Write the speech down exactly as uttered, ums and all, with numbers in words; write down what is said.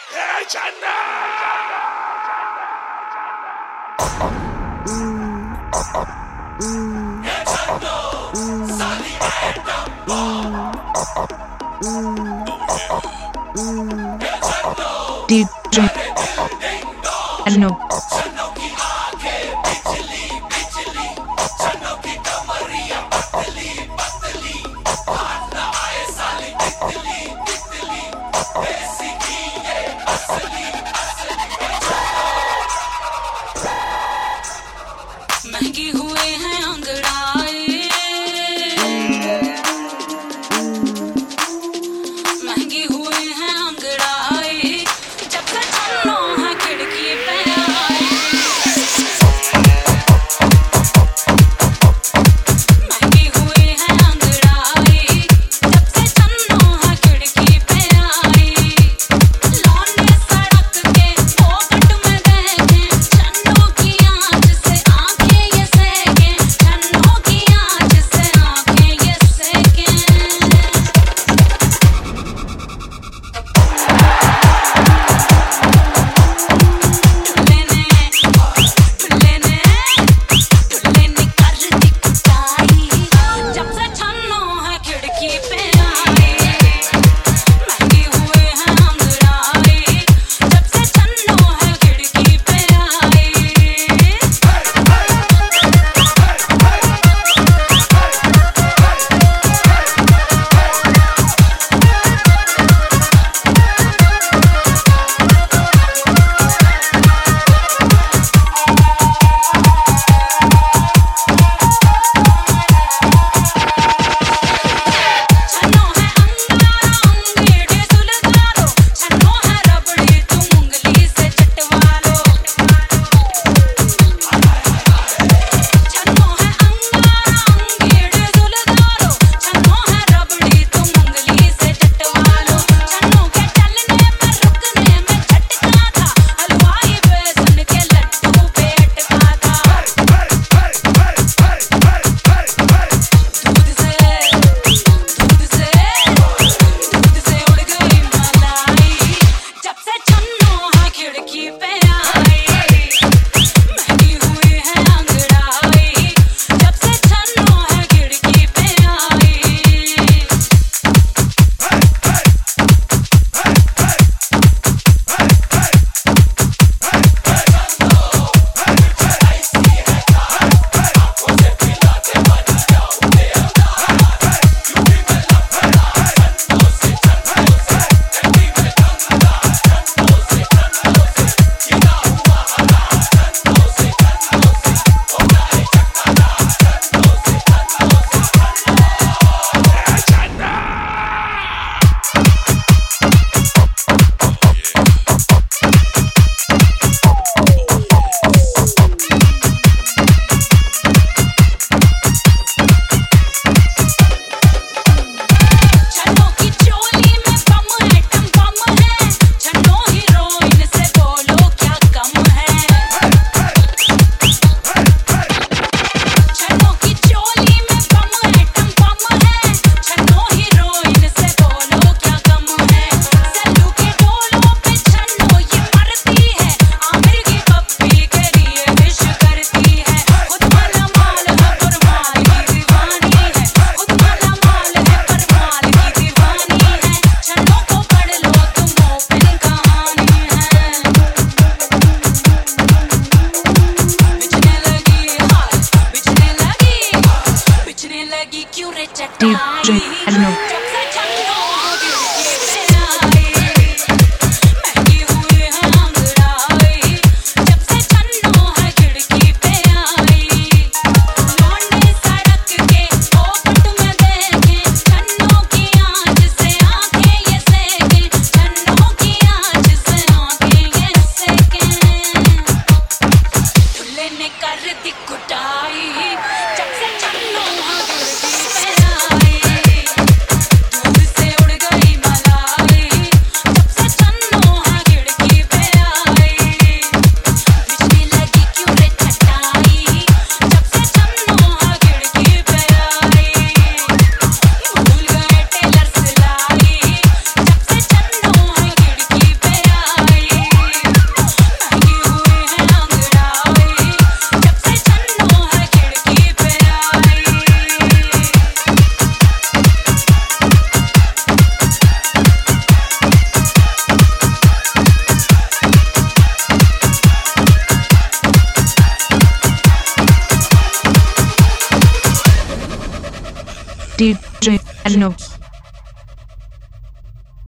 D J Ano महंगी हुए हैं अंगड़ाई, महंगी हुए हैं अंगड़ाई, जब से छन्नो है खिड़की पे आई। महंगी हुए हैं अंगड़ाई, जब से छन्नो है खिड़की पे आई। लौंडे सड़क के पोपट में देखे, छन्नो की आँच से आंखें ये सेके, छन्नो की आँच से आंखें ये सेके। लेने लेने कर दी कुटाई, जब से छन्नो है खिड़की पे आई। महंगी हुए हैं अंगड़ाई, जब से छन्नो है खिड़की पे आई। छन्नो है अंगारा अंगेठे सुलगा लो, छन्नो है रबड़ी तुम उंगली से चटवा लो। छन्नो है अंगारा अंगेठे सुलगा लो, छन्नो है रबड़ी तुम उंगली से चटवा लो। छन्नो के चलने पर रुकने में झटका था, हलवाई बेसन के लड्डू पे अटका था। दूध से दूध से दूध से उड़ गई मलाई, जब से छन्नो है खिड़की पे आई। महंगी हुई है अंगड़ाई, जब से छन्नो है खिड़की पे आई। छन्नो की चोली में बम एटम बम है, छन्नो हीरोइन से बोलो क्या कम है। छन्नो की चोली में बम एटम बम है, छन्नो हीरोइन से बोलो क्या कम है। सल्लू के डोलों पे छन्नो ये मरती है, आमिर की पप्पी के लिए विश करती है। खुद माला माल है पर माल की दीवानी है, खुद माला माल है पर माल की दीवानी है। छन्नो को पढ़ लो तुम ओपन कहानी है। बिछने लगी हाय, बिछने लगी बिछने लगी क्यों रे D चटाई, J Ano जब से छन्नो खिड़की पे आई। महंगी हुई है अंगड़ाई, जब से छन्नो है खिड़की पे आई। लौंडे सड़क के पोपट में देखे, छन्नो की आँच से आंखें ये सेके, छन्नो की आँच से आंखें ये सेके। दूल्हे ने कर दी कुटाई, जब से छन्नो है खिड़की पे आई। DJ Arnab